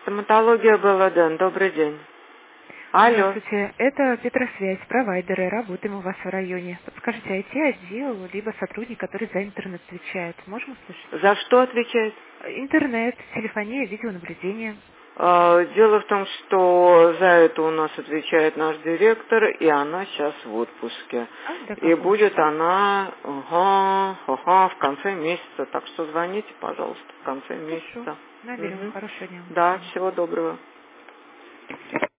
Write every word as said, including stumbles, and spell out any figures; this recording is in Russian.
Стоматология БЛДН. Добрый день. Алло. Здравствуйте, это Петросвязь, провайдеры, работаем у вас в районе. Подскажите, ай ти-отдел, либо сотрудник, который за интернет отвечает. Можем услышать? За что отвечает? Интернет, телефония, видеонаблюдение. А, Дело в том, что за это у нас отвечает наш директор, и она сейчас в отпуске. А, до И какого будет числа? она ага, ага, в конце месяца. Так что звоните, пожалуйста, в конце Хорошо, месяца. наберем. Угу. Хорошего дня. До Да, свидания. всего доброго.